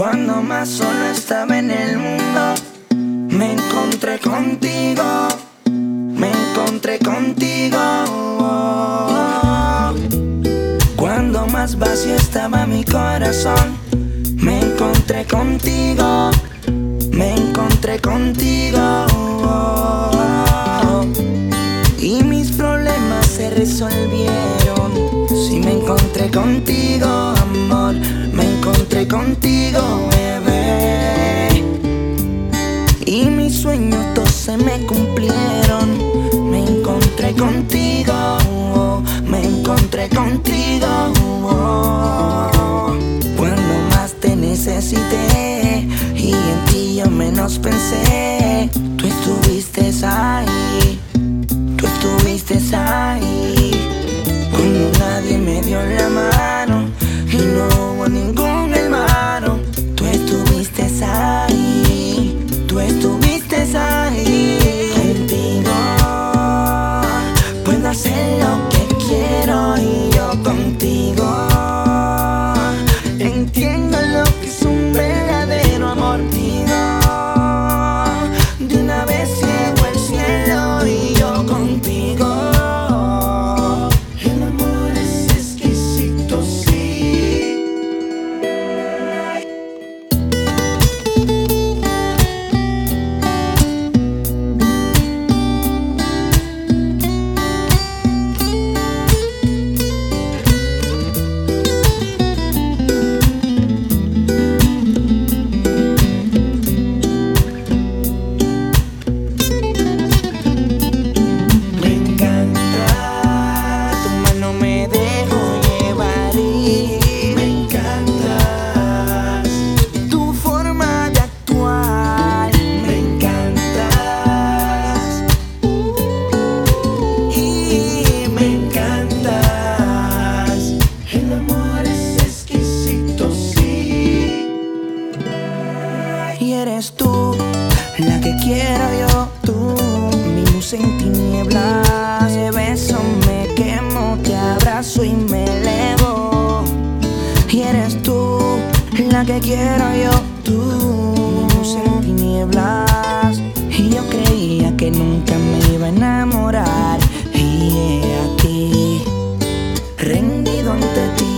Cuando más solo estaba en el mundo, me encontré contigo, me encontré contigo. Cuando más vacío estaba mi corazón, me encontré contigo, me encontré contigo. Y mis problemas se resolvieron. Si me encontré contigo, amor, me encontré contigo, bebé. Y mis sueños todos se me cumplieron. Me encontré contigo, me encontré contigo. Cuando más te necesité y en ti yo menos pensé, tú estuviste ahí, tú estuviste ahí. Cuando nadie me dio la mano y no hubo ningún hermano, tú estuviste ahí, tú estuviste ahí. Contigo puedo hacer lo que quiero y yo contigo entiendo lo que es un verdadero amor. De una vez ciego el cielo y yo contigo. El amor es exquisito, sí. Y eres tú la que quiero yo, tú, mi luz en tinieblas. De beso me quemo, te abrazo y me elevo. Y eres tú la que quiero yo, tú, mi luz en tinieblas. Y yo creía que nunca me iba a enamorar, y he aquí rendido ante ti.